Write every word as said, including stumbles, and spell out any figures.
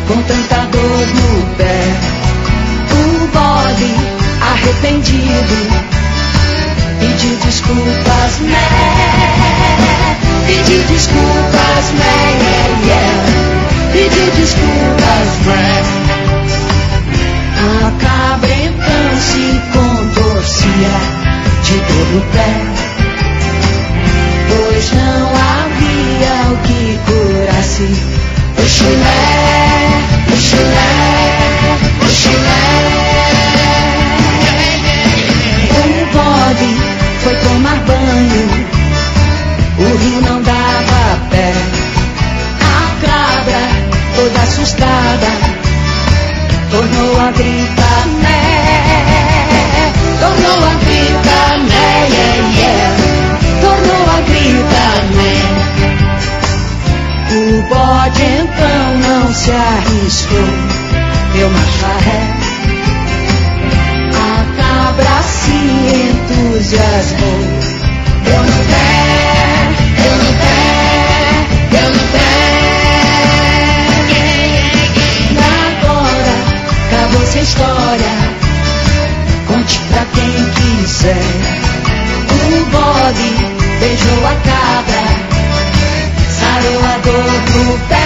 com tanta dor no pé. O bode arrependido pediu desculpas, né? Pediu desculpas, né? Yeah, yeah. Pediu desculpas, né? A cabra então se contorcia de dor no pé, pois não havia o que curasse o chulé, o chulé, o chulé. O bode foi tomar banho, o rio não dava pé. A cabra, toda assustada, tornou a grita, né? Tornou a grita, né? Yeah, yeah. Tornou a grita, né? O bode então não se arriscou, deu marcha ré. A cabra se entusiasmou, deu no pé, deu no pé, deu no pé. Agora acabou-se a história, conte pra quem quiser. O bode beijou a cabra, sarou a dor no pé.